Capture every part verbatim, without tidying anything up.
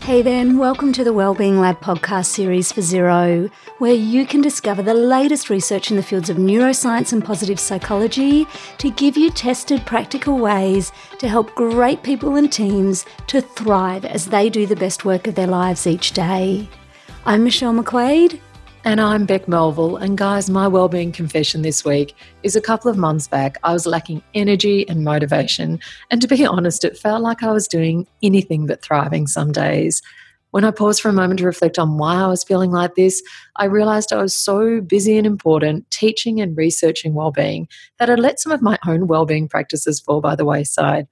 Hey there, and welcome to the Wellbeing Lab podcast series for Xero, where you can discover the latest research in the fields of neuroscience and positive psychology to give you tested practical ways to help great people and teams to thrive as they do the best work of their lives each day. I'm Michelle McQuaid. And I'm Beck Melville, and guys, my wellbeing confession this week is a couple of months back I was lacking energy and motivation, and to be honest, it felt like I was doing anything but thriving some days. When I paused for a moment to reflect on why I was feeling like this, I realised I was so busy and important teaching and researching wellbeing that I'd let some of my own wellbeing practices fall by the wayside.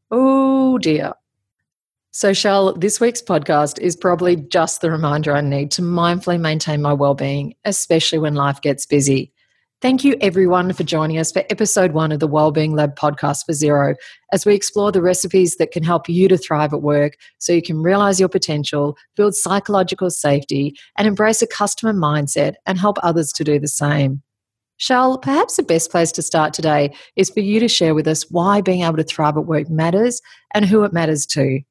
Oh dear. So, Shell, this week's podcast is probably just the reminder I need to mindfully maintain my well-being, especially when life gets busy. Thank you, everyone, for joining us for episode one of the Wellbeing Lab podcast for Xero, as we explore the recipes that can help you to thrive at work so you can realize your potential, build psychological safety, and embrace a customer mindset and help others to do the same. Shell, perhaps the best place to start today is for you to share with us why being able to thrive at work matters and who it matters to.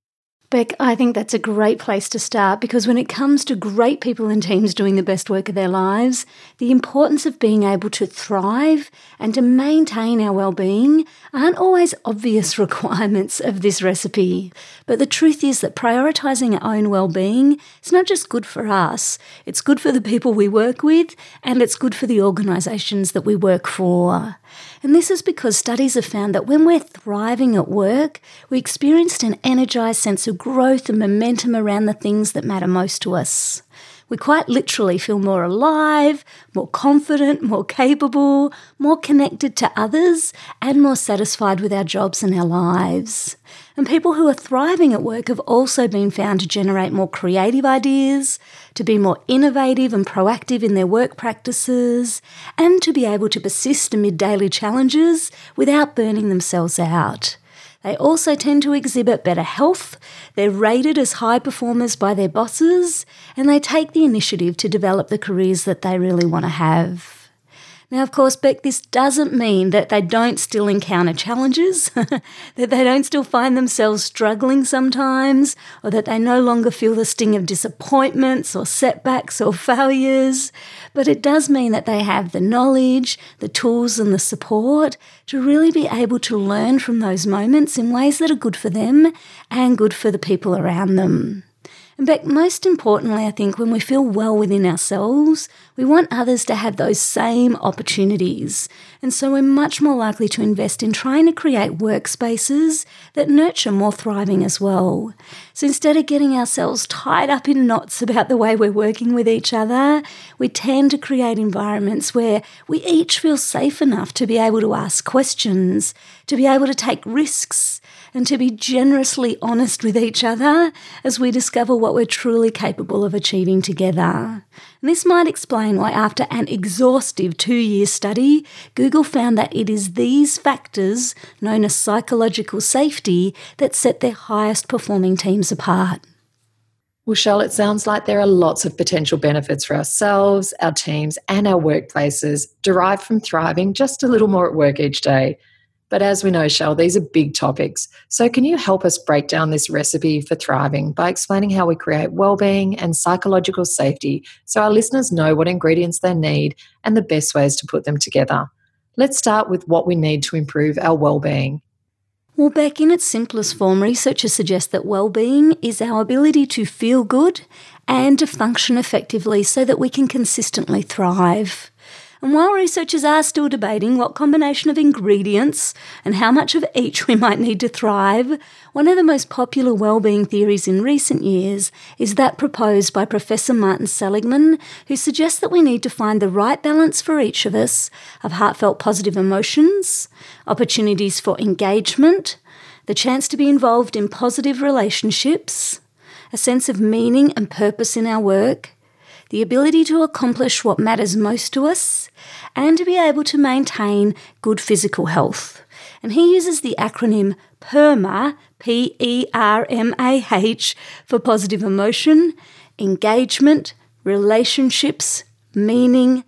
Beck, I think that's a great place to start because when it comes to great people and teams doing the best work of their lives, the importance of being able to thrive and to maintain our well-being aren't always obvious requirements of this recipe. But the truth is that prioritising our own well-being is not just good for us, it's good for the people we work with and it's good for the organisations that we work for. And this is because studies have found that when we're thriving at work, we experience an energised sense of growth and momentum around the things that matter most to us. We quite literally feel more alive, more confident, more capable, more connected to others, and more satisfied with our jobs and our lives. And people who are thriving at work have also been found to generate more creative ideas, to be more innovative and proactive in their work practices, and to be able to persist amid daily challenges without burning themselves out. They also tend to exhibit better health, they're rated as high performers by their bosses, and they take the initiative to develop the careers that they really want to have. Now, of course, Beck, this doesn't mean that they don't still encounter challenges, that they don't still find themselves struggling sometimes, or that they no longer feel the sting of disappointments or setbacks or failures. But it does mean that they have the knowledge, the tools and the support to really be able to learn from those moments in ways that are good for them and good for the people around them. In fact, most importantly, I think when we feel well within ourselves, we want others to have those same opportunities. And so we're much more likely to invest in trying to create workspaces that nurture more thriving as well. So instead of getting ourselves tied up in knots about the way we're working with each other, we tend to create environments where we each feel safe enough to be able to ask questions, to be able to take risks, and to be generously honest with each other as we discover what we're truly capable of achieving together. And this might explain why after an exhaustive two-year study, Google found that it is these factors, known as psychological safety, that set their highest performing teams apart. Well, Shell, it sounds like there are lots of potential benefits for ourselves, our teams, and our workplaces derived from thriving just a little more at work each day. But as we know, Shell, these are big topics. So can you help us break down this recipe for thriving by explaining how we create wellbeing and psychological safety so our listeners know what ingredients they need and the best ways to put them together? Let's start with what we need to improve our wellbeing. Well, Beck, in its simplest form, researchers suggest that well-being is our ability to feel good and to function effectively so that we can consistently thrive. And while researchers are still debating what combination of ingredients and how much of each we might need to thrive, one of the most popular wellbeing theories in recent years is that proposed by Professor Martin Seligman, who suggests that we need to find the right balance for each of us of heartfelt positive emotions, opportunities for engagement, the chance to be involved in positive relationships, a sense of meaning and purpose in our work, the ability to accomplish what matters most to us, and to be able to maintain good physical health. And he uses the acronym PERMA, P E R M A H, for positive emotion, engagement, relationships, meaning,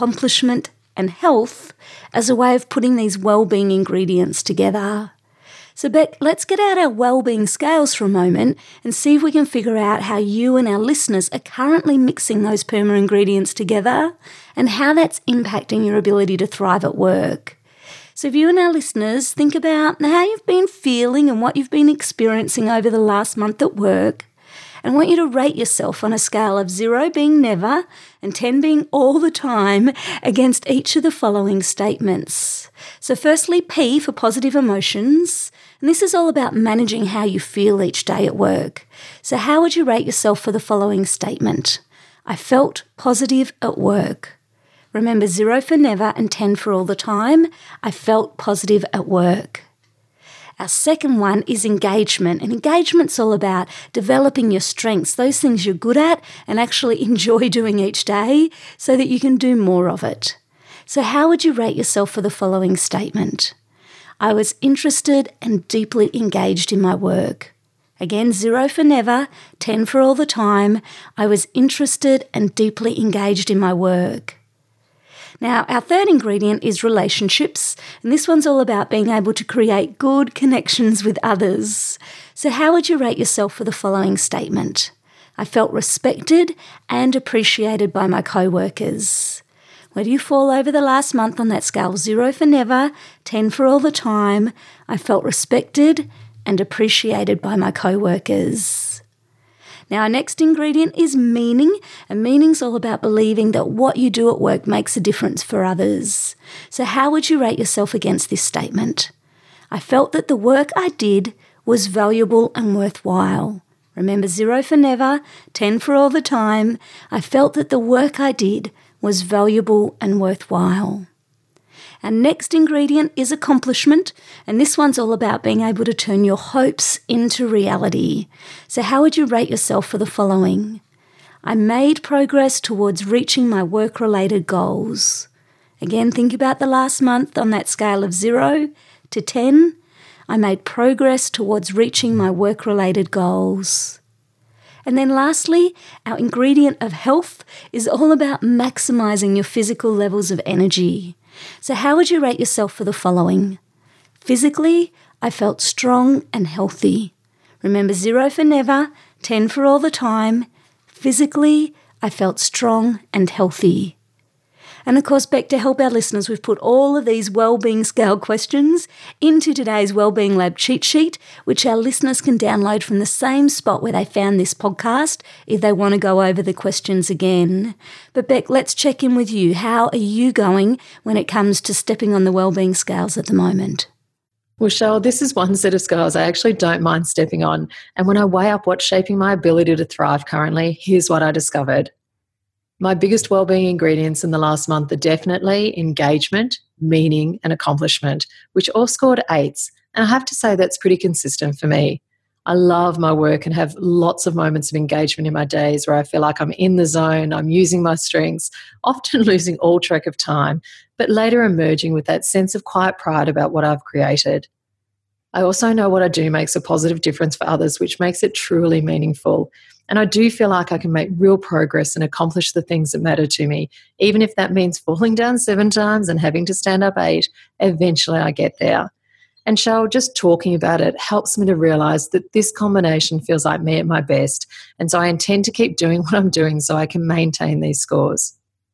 accomplishment, and health as a way of putting these well-being ingredients together. So Beck, let's get out our wellbeing scales for a moment and see if we can figure out how you and our listeners are currently mixing those PERMA ingredients together and how that's impacting your ability to thrive at work. So if you and our listeners think about how you've been feeling and what you've been experiencing over the last month at work, and I want you to rate yourself on a scale of zero being never and ten being all the time against each of the following statements. So firstly, P for positive emotions. And this is all about managing how you feel each day at work. So how would you rate yourself for the following statement? I felt positive at work. Remember, zero for never and ten for all the time. I felt positive at work. Our second one is engagement. And engagement's all about developing your strengths, those things you're good at and actually enjoy doing each day so that you can do more of it. So how would you rate yourself for the following statement? I was interested and deeply engaged in my work. Again, zero for never, ten for all the time. I was interested and deeply engaged in my work. Now, our third ingredient is relationships, and this one's all about being able to create good connections with others. So how would you rate yourself for the following statement? I felt respected and appreciated by my co-workers. Where do you fall over the last month on that scale? Zero for never, ten for all the time. I felt respected and appreciated by my co-workers. Now, our next ingredient is meaning, and meaning's all about believing that what you do at work makes a difference for others. So how would you rate yourself against this statement? I felt that the work I did was valuable and worthwhile. Remember, zero for never, ten for all the time. I felt that the work I did was valuable and worthwhile. Our next ingredient is accomplishment, and this one's all about being able to turn your hopes into reality. So how would you rate yourself for the following? I made progress towards reaching my work-related goals. Again, think about the last month on that scale of zero to ten. I made progress towards reaching my work-related goals. And then lastly, our ingredient of health is all about maximising your physical levels of energy. So how would you rate yourself for the following? Physically, I felt strong and healthy. Remember, zero for never, ten for all the time. Physically, I felt strong and healthy. And of course, Beck, to help our listeners, we've put all of these wellbeing scale questions into today's Wellbeing Lab cheat sheet, which our listeners can download from the same spot where they found this podcast if they want to go over the questions again. But Beck, let's check in with you. How are you going when it comes to stepping on the wellbeing scales at the moment? Well, Cheryl, this is one set of scales I actually don't mind stepping on. And when I weigh up what's shaping my ability to thrive currently, here's what I discovered. My biggest wellbeing ingredients in the last month are definitely engagement, meaning, and accomplishment, which all scored eights. And I have to say that's pretty consistent for me. I love my work and have lots of moments of engagement in my days where I feel like I'm in the zone, I'm using my strengths, often losing all track of time, but later emerging with that sense of quiet pride about what I've created. I also know what I do makes a positive difference for others, which makes it truly meaningful. And I do feel like I can make real progress and accomplish the things that matter to me. Even if that means falling down seven times and having to stand up eight, eventually I get there. And Cheryl, just talking about it helps me to realise that this combination feels like me at my best. And so I intend to keep doing what I'm doing so I can maintain these scores.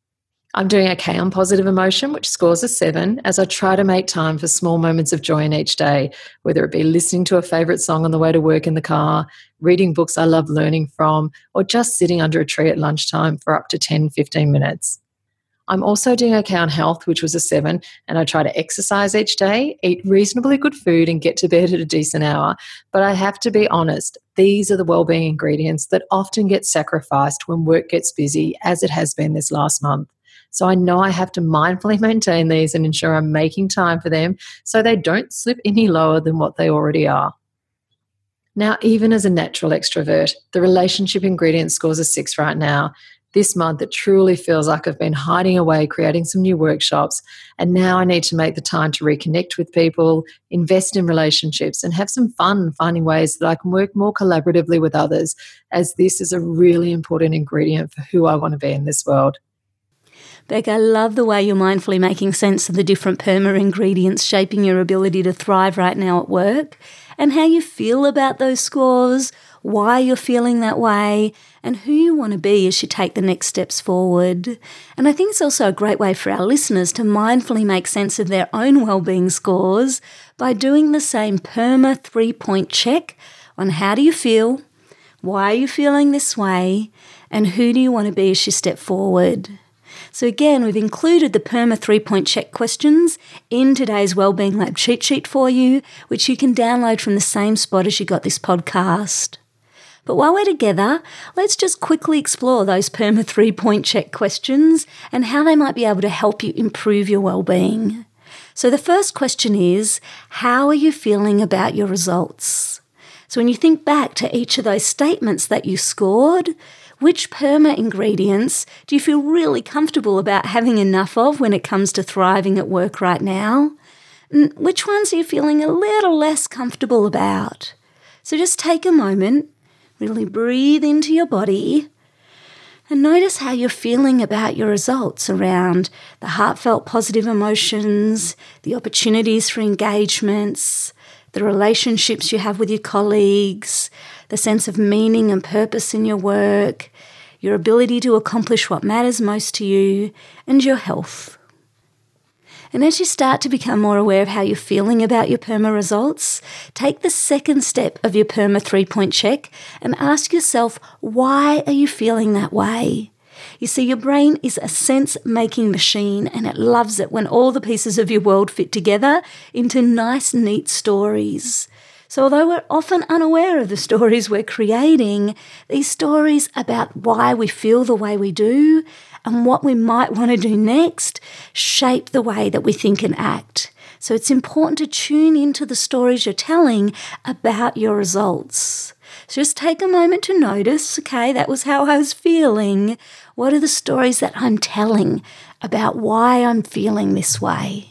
I'm doing okay on positive emotion, which scores a seven, as I try to make time for small moments of joy in each day, whether it be listening to a favourite song on the way to work in the car, reading books I love learning from, or just sitting under a tree at lunchtime for up to ten, fifteen minutes. I'm also doing okay on health, which was a seven, and I try to exercise each day, eat reasonably good food and get to bed at a decent hour. But I have to be honest, these are the wellbeing ingredients that often get sacrificed when work gets busy, as it has been this last month. So I know I have to mindfully maintain these and ensure I'm making time for them so they don't slip any lower than what they already are. Now, even as a natural extrovert, the relationship ingredient scores a six right now. This month, it truly feels like I've been hiding away, creating some new workshops, and now I need to make the time to reconnect with people, invest in relationships, and have some fun finding ways that I can work more collaboratively with others, as this is a really important ingredient for who I want to be in this world. Beck, I love the way you're mindfully making sense of the different PERMA ingredients shaping your ability to thrive right now at work, and how you feel about those scores, why you're feeling that way, and who you want to be as you take the next steps forward. And I think it's also a great way for our listeners to mindfully make sense of their own wellbeing scores by doing the same PERMA three-point check on how do you feel, why are you feeling this way, and who do you want to be as you step forward. So again, we've included the PERMA three-point check questions in today's Wellbeing Lab cheat sheet for you, which you can download from the same spot as you got this podcast. But while we're together, let's just quickly explore those PERMA three-point check questions and how they might be able to help you improve your wellbeing. So the first question is, how are you feeling about your results? So when you think back to each of those statements that you scored, which PERMA ingredients do you feel really comfortable about having enough of when it comes to thriving at work right now? And which ones are you feeling a little less comfortable about? So just take a moment, really breathe into your body, and notice how you're feeling about your results around the heartfelt positive emotions, the opportunities for engagements, the relationships you have with your colleagues, the sense of meaning and purpose in your work, your ability to accomplish what matters most to you, and your health. And as you start to become more aware of how you're feeling about your PERMA results, take the second step of your PERMA three-point check and ask yourself, why are you feeling that way? You see, your brain is a sense-making machine, and it loves it when all the pieces of your world fit together into nice, neat stories. So although we're often unaware of the stories we're creating, these stories about why we feel the way we do and what we might want to do next shape the way that we think and act. So it's important to tune into the stories you're telling about your results. So just take a moment to notice, okay, that was how I was feeling. What are the stories that I'm telling about why I'm feeling this way?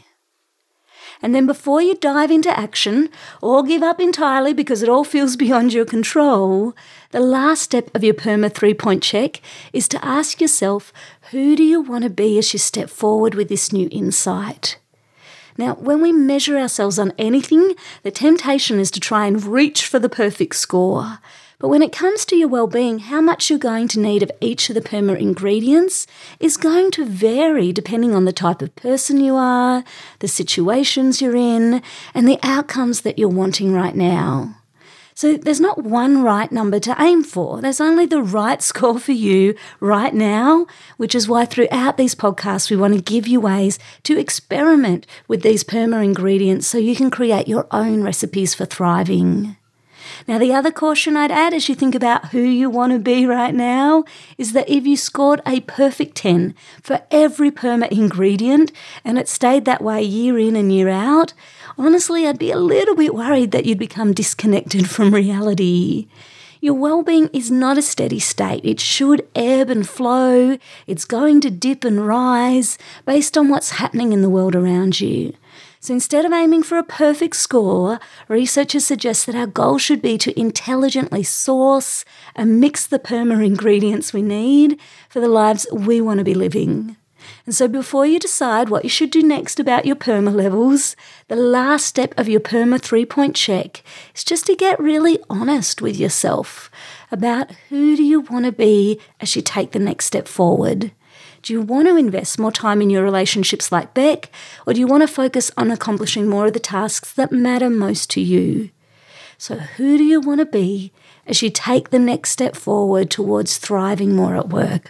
And then before you dive into action or give up entirely because it all feels beyond your control, the last step of your PERMA three-point check is to ask yourself, who do you want to be as you step forward with this new insight? Now, when we measure ourselves on anything, the temptation is to try and reach for the perfect score. But when it comes to your well-being, how much you're going to need of each of the PERMA ingredients is going to vary depending on the type of person you are, the situations you're in, and the outcomes that you're wanting right now. So there's not one right number to aim for. There's only the right score for you right now, which is why throughout these podcasts we want to give you ways to experiment with these PERMA ingredients so you can create your own recipes for thriving. Now, the other caution I'd add as you think about who you want to be right now is that if you scored a perfect ten for every PERMA ingredient and it stayed that way year in and year out, honestly, I'd be a little bit worried that you'd become disconnected from reality. Your well-being is not a steady state. It should ebb and flow. It's going to dip and rise based on what's happening in the world around you. So instead of aiming for a perfect score, researchers suggest that our goal should be to intelligently source and mix the PERMA ingredients we need for the lives we want to be living. And so before you decide what you should do next about your PERMA levels, the last step of your PERMA three-point check is just to get really honest with yourself about who do you want to be as you take the next step forward. Do you want to invest more time in your relationships like Beck, or do you want to focus on accomplishing more of the tasks that matter most to you? So who do you want to be as you take the next step forward towards thriving more at work?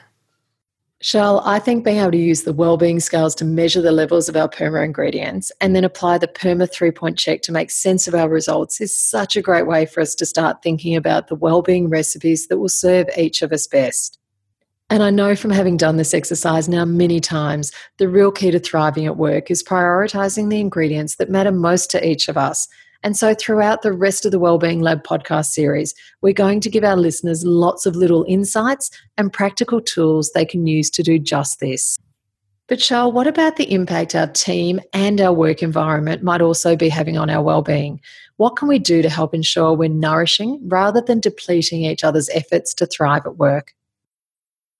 Shell, I think being able to use the wellbeing scales to measure the levels of our PERMA ingredients and then apply the PERMA three-point check to make sense of our results is such a great way for us to start thinking about the wellbeing recipes that will serve each of us best. And I know from having done this exercise now many times, the real key to thriving at work is prioritising the ingredients that matter most to each of us. And so throughout the rest of the Wellbeing Lab podcast series, we're going to give our listeners lots of little insights and practical tools they can use to do just this. But Shell, what about the impact our team and our work environment might also be having on our wellbeing? What can we do to help ensure we're nourishing rather than depleting each other's efforts to thrive at work?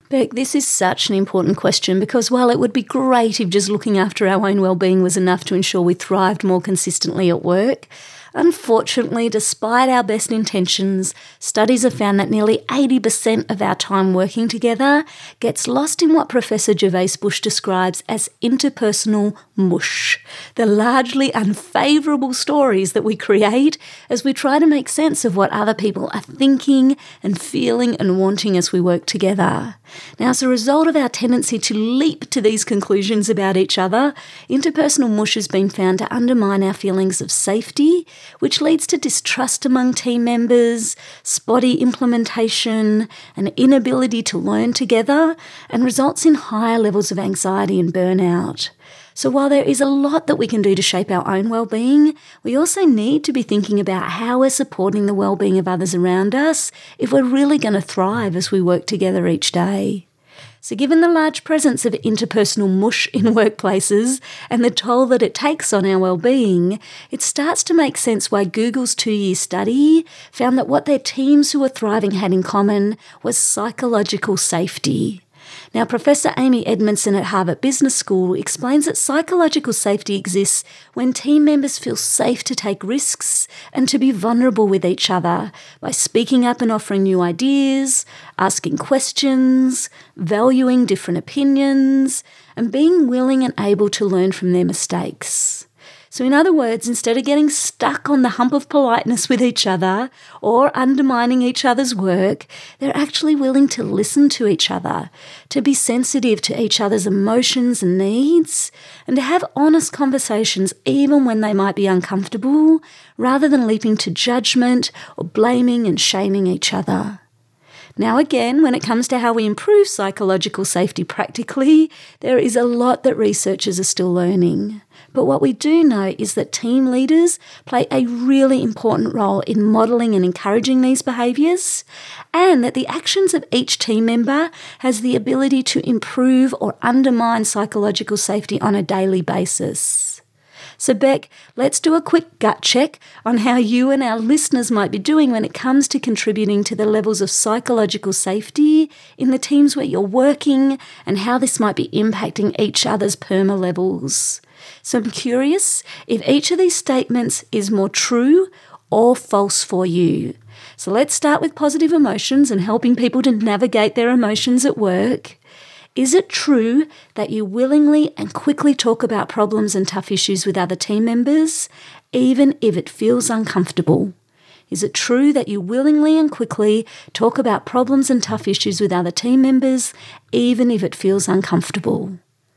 Beck, this is such an important question because while it would be great if just looking after our own well-being was enough to ensure we thrived more consistently at work, unfortunately, despite our best intentions, studies have found that nearly eighty percent of our time working together gets lost in what Professor Gervase Bush describes as interpersonal mush, the largely unfavourable stories that we create as we try to make sense of what other people are thinking and feeling and wanting as we work together. Now, as a result of our tendency to leap to these conclusions about each other, interpersonal mush has been found to undermine our feelings of safety, which leads to distrust among team members, spotty implementation, an inability to learn together, and results in higher levels of anxiety and burnout. So while there is a lot that we can do to shape our own well-being, we also need to be thinking about how we're supporting the well-being of others around us if we're really going to thrive as we work together each day. So given the large presence of interpersonal mush in workplaces and the toll that it takes on our well-being, it starts to make sense why Google's two-year study found that what their teams who were thriving had in common was psychological safety. Now, Professor Amy Edmondson at Harvard Business School explains that psychological safety exists when team members feel safe to take risks and to be vulnerable with each other by speaking up and offering new ideas, asking questions, valuing different opinions, and being willing and able to learn from their mistakes. So in other words, instead of getting stuck on the hump of politeness with each other or undermining each other's work, they're actually willing to listen to each other, to be sensitive to each other's emotions and needs, and to have honest conversations even when they might be uncomfortable, rather than leaping to judgment or blaming and shaming each other. Now again, when it comes to how we improve psychological safety practically, there is a lot that researchers are still learning. But what we do know is that team leaders play a really important role in modelling and encouraging these behaviours, and that the actions of each team member has the ability to improve or undermine psychological safety on a daily basis. So Beck, let's do a quick gut check on how you and our listeners might be doing when it comes to contributing to the levels of psychological safety in the teams where you're working and how this might be impacting each other's PERMA levels. So I'm curious if each of these statements is more true or false for you. So let's start with positive emotions and helping people to navigate their emotions at work. Is it true that you willingly and quickly talk about problems and tough issues with other team members, even if it feels uncomfortable? Is it true that you willingly and quickly talk about problems and tough issues with other team members, even if it feels uncomfortable?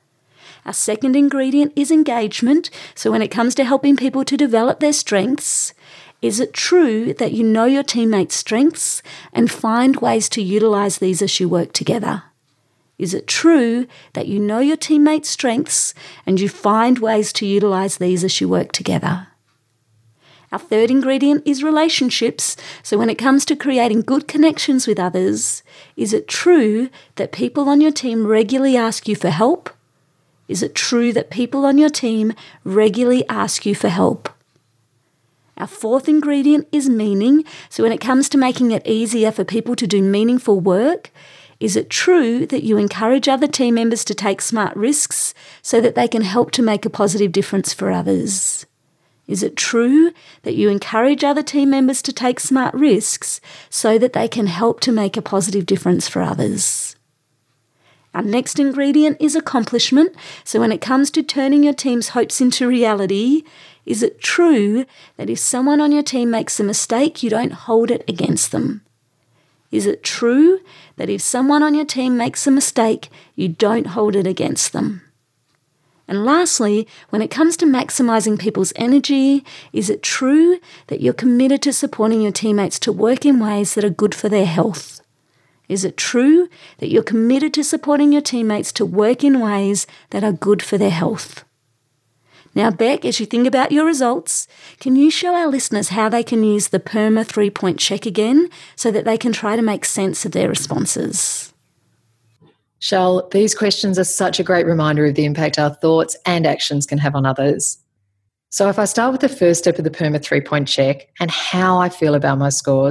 Our second ingredient is engagement. So when it comes to helping people to develop their strengths, is it true that you know your teammates' strengths and find ways to utilise these as you work together? Is it true that you know your teammates' strengths and you find ways to utilise these as you work together? Our third ingredient is relationships. So when it comes to creating good connections with others, is it true that people on your team regularly ask you for help? Is it true that people on your team regularly ask you for help? Our fourth ingredient is meaning. So when it comes to making it easier for people to do meaningful work, is it true that you encourage other team members to take smart risks so that they can help to make a positive difference for others? Is it true that you encourage other team members to take smart risks so that they can help to make a positive difference for others? Our next ingredient is accomplishment. So when it comes to turning your team's hopes into reality, is it true that if someone on your team makes a mistake, you don't hold it against them? Is it true that if someone on your team makes a mistake, you don't hold it against them? And lastly, when it comes to maximising people's energy, is it true that you're committed to supporting your teammates to work in ways that are good for their health? Is it true that you're committed to supporting your teammates to work in ways that are good for their health? Now, Beck, as you think about your results, can you show our listeners how they can use the PERMA three-point check again so that they can try to make sense of their responses? Shell, these questions are such a great reminder of the impact our thoughts and actions can have on others. So if I start with the first step of the PERMA three-point check and how I feel about my scores,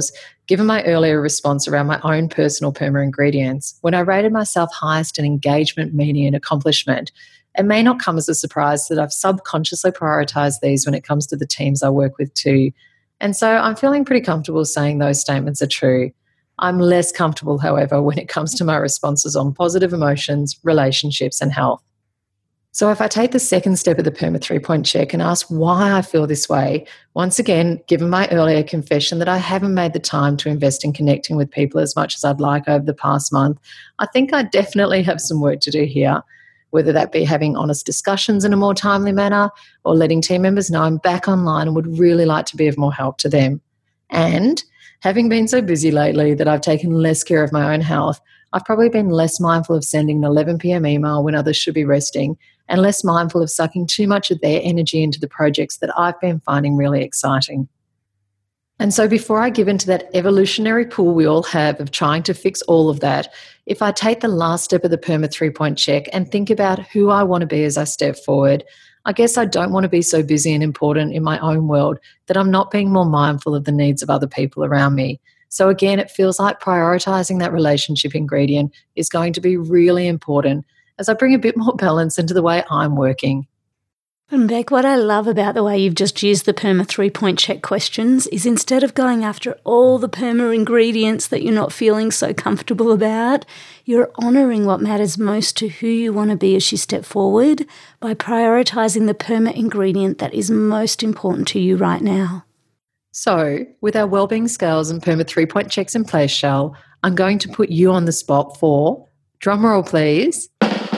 Given my earlier response around my own personal PERMA ingredients, when I rated myself highest in engagement, meaning, and accomplishment, it may not come as a surprise that I've subconsciously prioritized these when it comes to the teams I work with too. And so I'm feeling pretty comfortable saying those statements are true. I'm less comfortable, however, when it comes to my responses on positive emotions, relationships, and health. So if I take the second step of the PERMA three-point check and ask why I feel this way, once again, given my earlier confession that I haven't made the time to invest in connecting with people as much as I'd like over the past month, I think I definitely have some work to do here, whether that be having honest discussions in a more timely manner or letting team members know I'm back online and would really like to be of more help to them. And having been so busy lately that I've taken less care of my own health, I've probably been less mindful of sending an eleven p.m. email when others should be resting and less mindful of sucking too much of their energy into the projects that I've been finding really exciting. And so before I give into that evolutionary pull we all have of trying to fix all of that, if I take the last step of the PERMA three-point check and think about who I want to be as I step forward, I guess I don't want to be so busy and important in my own world that I'm not being more mindful of the needs of other people around me. So again, it feels like prioritizing that relationship ingredient is going to be really important as I bring a bit more balance into the way I'm working. And Beck, what I love about the way you've just used the PERMA three-point check questions is instead of going after all the PERMA ingredients that you're not feeling so comfortable about, you're honouring what matters most to who you want to be as you step forward by prioritising the PERMA ingredient that is most important to you right now. So, with our wellbeing scales and PERMA three-point checks in place, Shell, I'm going to put you on the spot for, drumroll please,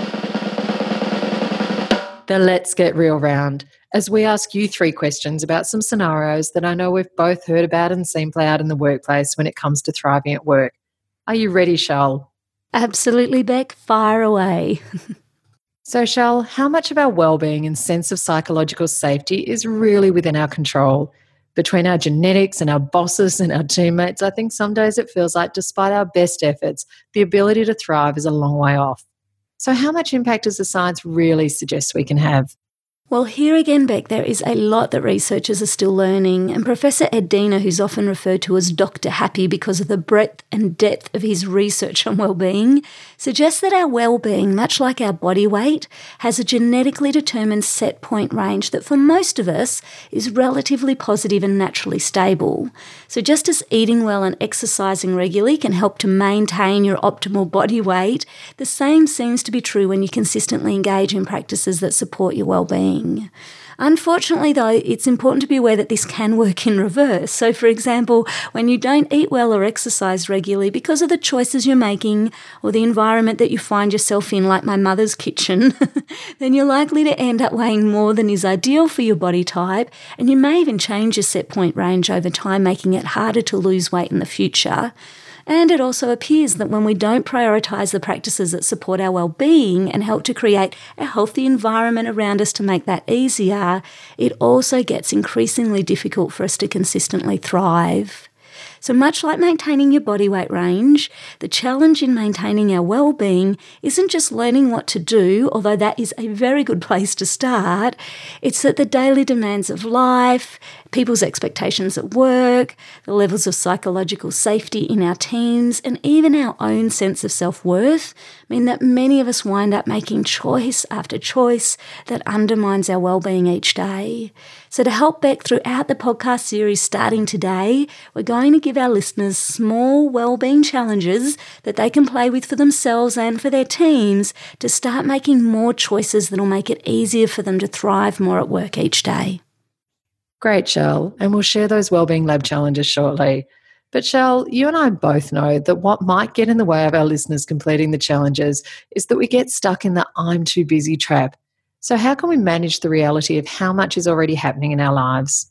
the Let's Get Real round, as we ask you three questions about some scenarios that I know we've both heard about and seen play out in the workplace when it comes to thriving at work. Are you ready, Shell? Absolutely, Beck. Fire away. So, Shell, how much of our wellbeing and sense of psychological safety is really within our control? Between our genetics and our bosses and our teammates, I think some days it feels like despite our best efforts, the ability to thrive is a long way off. So how much impact does the science really suggest we can have? Well, here again, Beck, there is a lot that researchers are still learning, and Professor Ed Diener, who's often referred to as Doctor Happy because of the breadth and depth of his research on well-being, suggests that our well-being, much like our body weight, has a genetically determined set point range that for most of us is relatively positive and naturally stable. So just as eating well and exercising regularly can help to maintain your optimal body weight, the same seems to be true when you consistently engage in practices that support your well-being. Unfortunately, though, it's important to be aware that this can work in reverse. So, for example, when you don't eat well or exercise regularly because of the choices you're making or the environment that you find yourself in, like my mother's kitchen, then you're likely to end up weighing more than is ideal for your body type, and you may even change your set point range over time, making it harder to lose weight in the future. And it also appears that when we don't prioritise the practices that support our well-being and help to create a healthy environment around us to make that easier, it also gets increasingly difficult for us to consistently thrive. So much like maintaining your body weight range, the challenge in maintaining our well-being isn't just learning what to do, although that is a very good place to start. It's that the daily demands of life, people's expectations at work, the levels of psychological safety in our teams, and even our own sense of self-worth mean that many of us wind up making choice after choice that undermines our well-being each day. So to help Beck throughout the podcast series starting today, we're going to give our listeners small well-being challenges that they can play with for themselves and for their teams to start making more choices that will make it easier for them to thrive more at work each day. Great, Shell, and we'll share those wellbeing lab challenges shortly. But Shell, you and I both know that what might get in the way of our listeners completing the challenges is that we get stuck in the I'm too busy trap. So how can we manage the reality of how much is already happening in our lives?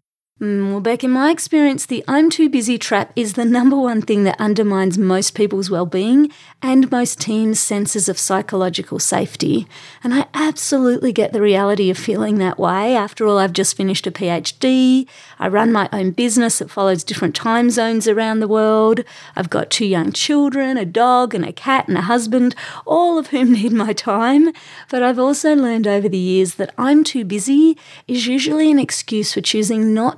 Mm, well, Beck, in my experience, the I'm too busy trap is the number one thing that undermines most people's well-being and most teams' senses of psychological safety. And I absolutely get the reality of feeling that way. After all, I've just finished a PhD. I run my own business that follows different time zones around the world. I've got two young children, a dog and a cat and a husband, all of whom need my time. But I've also learned over the years that I'm too busy is usually an excuse for choosing not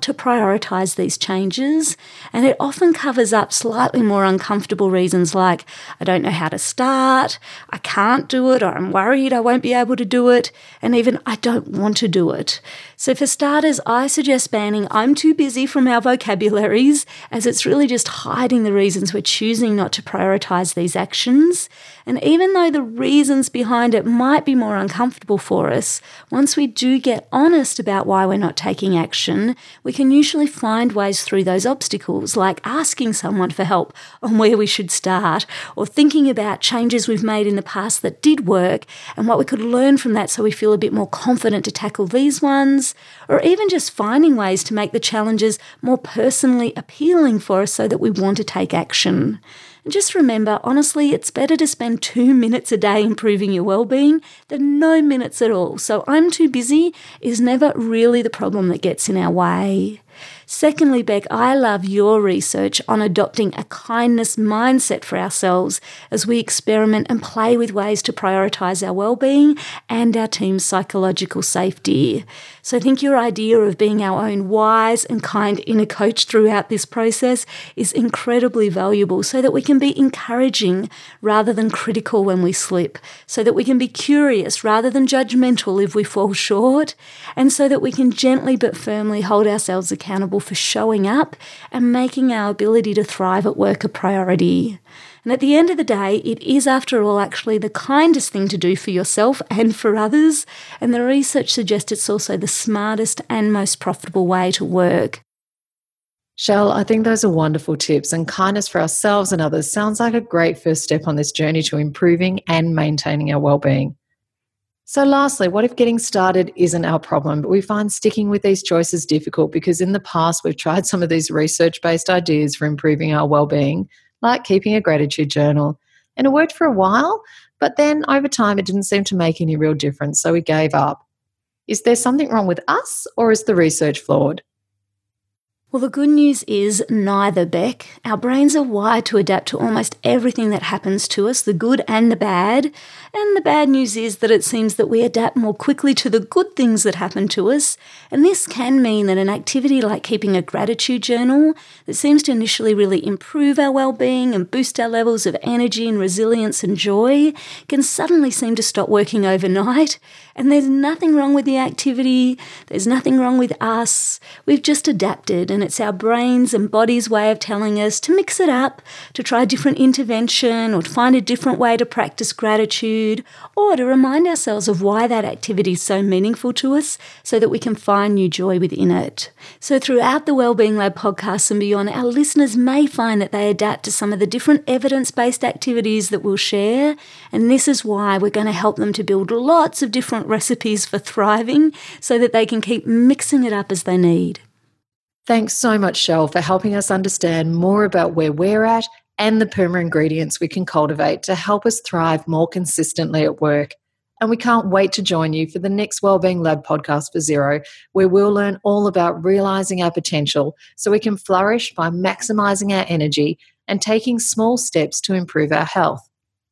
to prioritise these changes, and it often covers up slightly more uncomfortable reasons like, I don't know how to start, I can't do it, or I'm worried I won't be able to do it, and even I don't want to do it. So for starters, I suggest banning I'm too busy from our vocabularies, as it's really just hiding the reasons we're choosing not to prioritise these actions. And even though the reasons behind it might be more uncomfortable for us, once we do get honest about why we're not taking action, we can usually find ways through those obstacles, like asking someone for help on where we should start, or thinking about changes we've made in the past that did work and what we could learn from that so we feel a bit more confident to tackle these ones, or even just finding ways to make the challenges more personally appealing for us so that we want to take action. And just remember, honestly, it's better to spend two minutes a day improving your well-being than no minutes at all. So I'm too busy is never really the problem that gets in our way. Secondly, Beck, I love your research on adopting a kindness mindset for ourselves as we experiment and play with ways to prioritise our well-being and our team's psychological safety. So I think your idea of being our own wise and kind inner coach throughout this process is incredibly valuable so that we can be encouraging rather than critical when we slip, so that we can be curious rather than judgmental if we fall short, and so that we can gently but firmly hold ourselves accountable for showing up and making our ability to thrive at work a priority. And at the end of the day, it is, after all, actually the kindest thing to do for yourself and for others, and the research suggests it's also the smartest and most profitable way to work. Shell, I think those are wonderful tips, and kindness for ourselves and others sounds like a great first step on this journey to improving and maintaining our well-being. So lastly, what if getting started isn't our problem, but we find sticking with these choices difficult because in the past we've tried some of these research-based ideas for improving our well-being, like keeping a gratitude journal, and it worked for a while, but then over time it didn't seem to make any real difference, so we gave up. Is there something wrong with us, or is the research flawed? Well, the good news is neither, Beck. Our brains are wired to adapt to almost everything that happens to us, the good and the bad. And the bad news is that it seems that we adapt more quickly to the good things that happen to us. And this can mean that an activity like keeping a gratitude journal that seems to initially really improve our well-being and boost our levels of energy and resilience and joy can suddenly seem to stop working overnight. And there's nothing wrong with the activity. There's nothing wrong with us. We've just adapted, and it's our brains and body's way of telling us to mix it up, to try a different intervention or to find a different way to practice gratitude, or to remind ourselves of why that activity is so meaningful to us so that we can find new joy within it. So throughout the Wellbeing Lab podcasts and beyond, our listeners may find that they adapt to some of the different evidence-based activities that we'll share, and this is why we're going to help them to build lots of different recipes for thriving so that they can keep mixing it up as they need. Thanks so much, Shell, for helping us understand more about where we're at and the Puma ingredients we can cultivate to help us thrive more consistently at work. And we can't wait to join you for the next Wellbeing Lab podcast for Xero, where we'll learn all about realising our potential so we can flourish by maximising our energy and taking small steps to improve our health.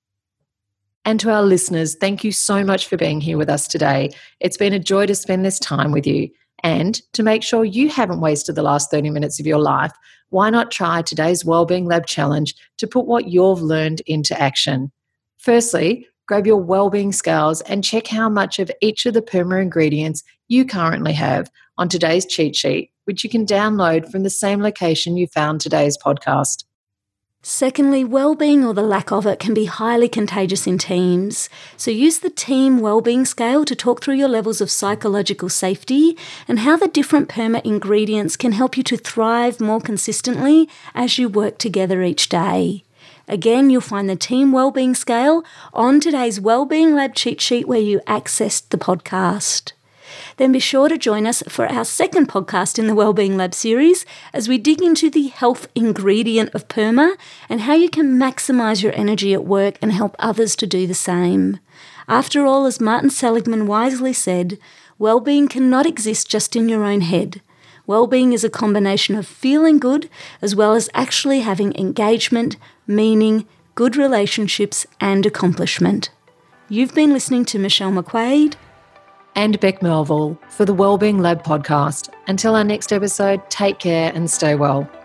And to our listeners, thank you so much for being here with us today. It's been a joy to spend this time with you. And to make sure you haven't wasted the last thirty minutes of your life, why not try today's Wellbeing Lab Challenge to put what you've learned into action? Firstly, grab your wellbeing scales and check how much of each of the Puma ingredients you currently have on today's cheat sheet, which you can download from the same location you found today's podcast. Secondly, well-being or the lack of it can be highly contagious in teams. So use the team well-being scale to talk through your levels of psychological safety and how the different Puma ingredients can help you to thrive more consistently as you work together each day. Again, you'll find the team well-being scale on today's Wellbeing Lab cheat sheet where you accessed the podcast. Then be sure to join us for our second podcast in the Wellbeing Lab series as we dig into the health ingredient of Puma and how you can maximise your energy at work and help others to do the same. After all, as Martin Seligman wisely said, well-being cannot exist just in your own head. Well-being is a combination of feeling good as well as actually having engagement, meaning, good relationships and accomplishment. You've been listening to Michelle McQuaid. and Beck Melville for the Wellbeing Lab podcast. Until our next episode, take care and stay well.